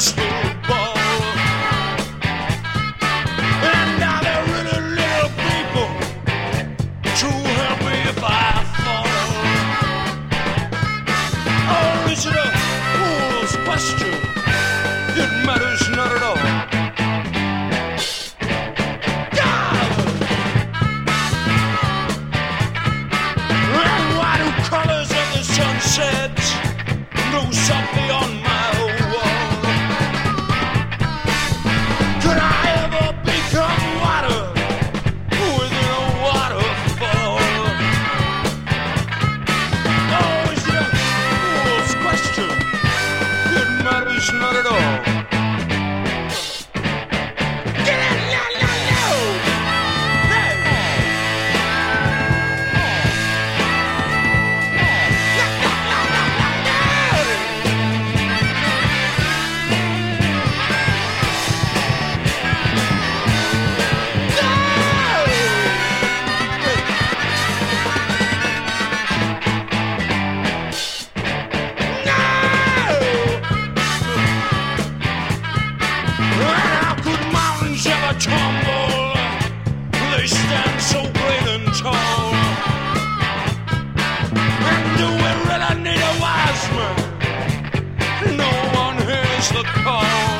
crystal ball. And are there really little people to help me if I fall? Or is it a fool's question? It matters not at all. And why do colors of the sunset glow softly on my wall? Could I ever become water within a waterfall? Oh, is it a fool's question? It matters not at all. Tumble, they stand so great and tall. And do we really need a wise man? No one hears the call.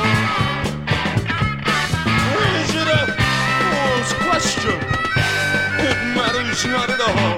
Is it a fool's question? It matters not at all.